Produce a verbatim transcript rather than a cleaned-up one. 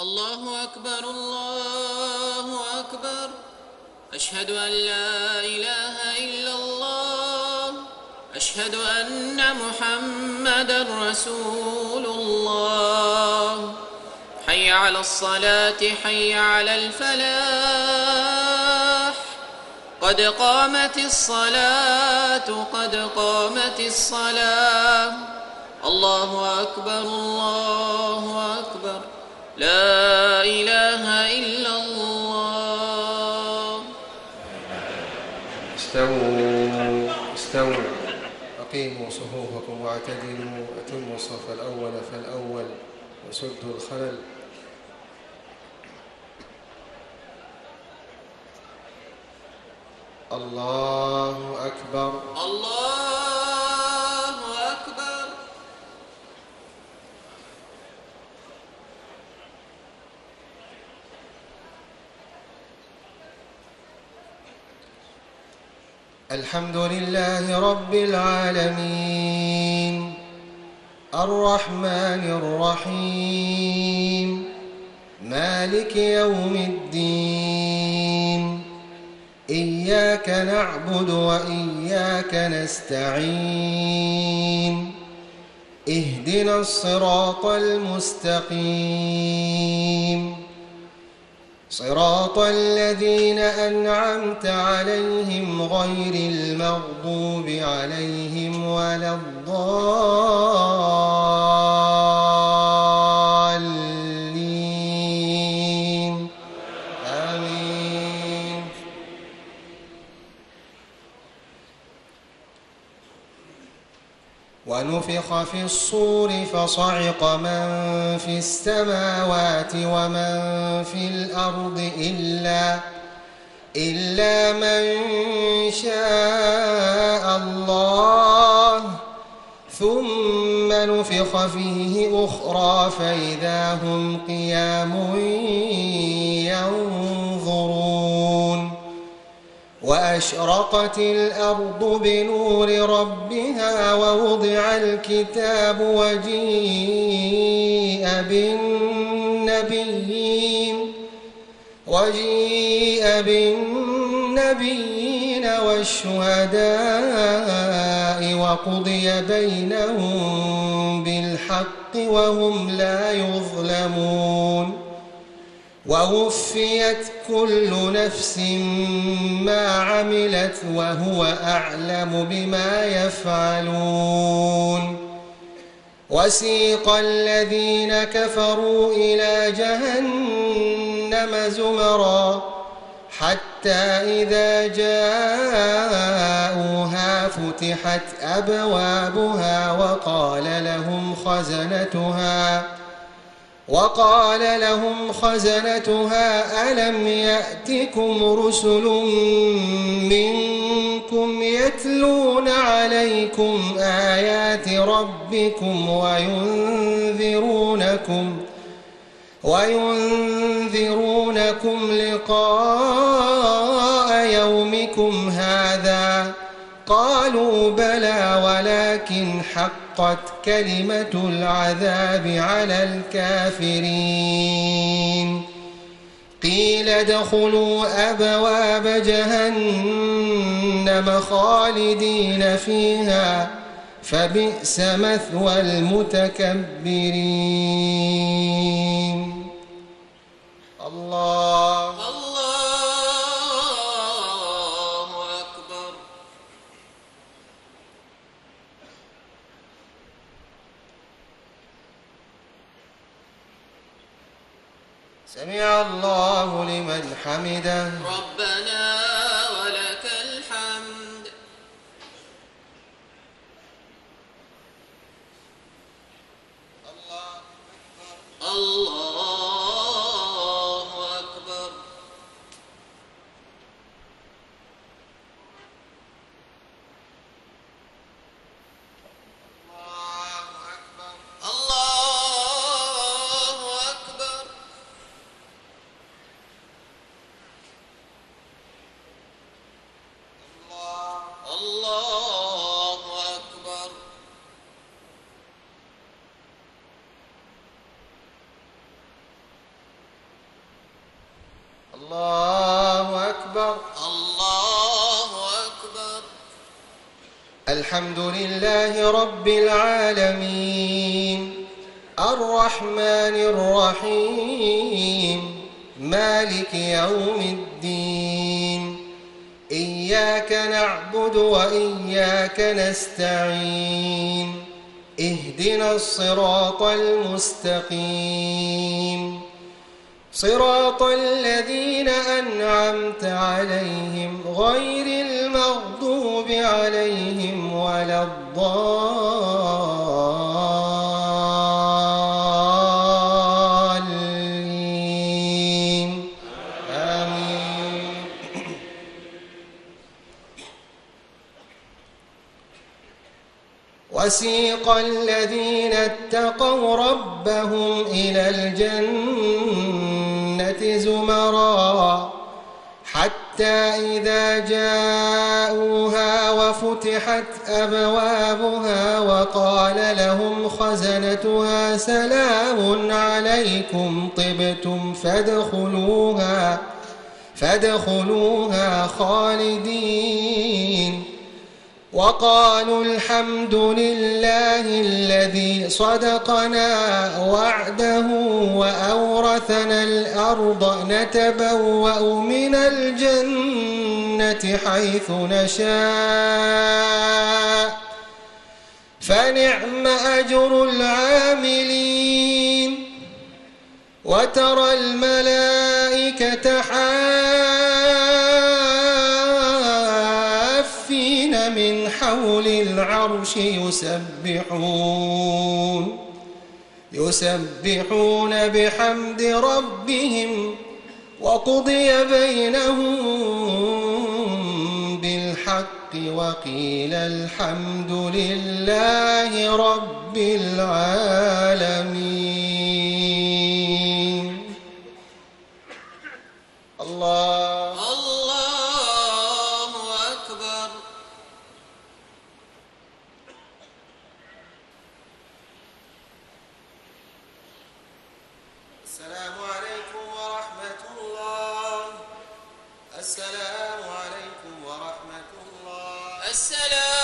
الله أكبر الله أكبر. أشهد أن لا إله إلا الله. أشهد أن محمدًا رسول الله. حي على الصلاة حي على الفلاح. قد قامت الصلاة قد قامت الصلاة. الله أكبر الله أكبر. لا إله إلا الله. استووا استووا أقيموا صفوفكم واعتدلوا، أتموا الصف الأول فالأول وسدوا الخلل. الله أكبر الله أكبر. الحمد لله رب العالمين الرحمن الرحيم مالك يوم الدين. إياك نعبد وإياك نستعين. اهدنا الصراط المستقيم صراط الذين أنعمت عليهم غير المغضوب عليهم ولا الضالين. آمين. ونفخ في الصور فصعق من في السماوات ومن في الأرض إلا, إلا من شاء الله ثم نفخ فيه أخرى فإذا هم قيام ينظرون. وأشرقت الأرض بنور ربها ووضع الكتاب وجيء بالنبيين وجيء بالنبيين والشهداء وقضي بينهم بالحق وهم لا يظلمون. ووفيت كل نفس ما عملت وهو أعلم بما يفعلون. وسيق الذين كفروا إلى جهنم زمرا حتى إذا جاءوها فتحت أبوابها وقال لهم خزنتها وقال لهم خزنتها ألم يأتكم رسل منكم يتلون عليكم آيات ربكم وينذرونكم وينذرونكم لقاء يومكم هذا؟ قالوا بلى ولكن حقت كلمة العذاب على الكافرين. قيل ادخلوا أبواب جهنم خالدين فيها فبئس مثوى المتكبرين. الله الله أكبر. سمع الله لمن حمده. ربنا ولك الحمد. الله أكبر الله أكبر. الله أكبر الله أكبر. الله أكبر. الله أكبر. الحمد لله رب العالمين الرحمن الرحيم مالك يوم الدين إياك نعبد وإياك نستعين اهدنا الصراط المستقيم صراط الذين أنعمت عليهم غير المغضوب عليهم ولا الضالين آمين. وسيق الذين اتقوا ربهم إلى الجنة زمرا حتى إذا جاءوها وفتحت أبوابها وقال لهم خزنتها سلام عليكم طبتم فادخلوها فادخلوها خالدين وقالوا الحمد لله الذي صدقنا وعده وأورثنا الأرض نتبوأ من الجنة حيث نشاء فنعم أجر العاملين وترى الملائكة حافين من حول العرش يسبحون يسبحون بحمد ربهم وقضي بينهم بالحق وقيل الحمد لله رب العالمين. الله الله أكبر. السلام عليكم ورحمة الله. السلام عليكم ورحمة الله. السلام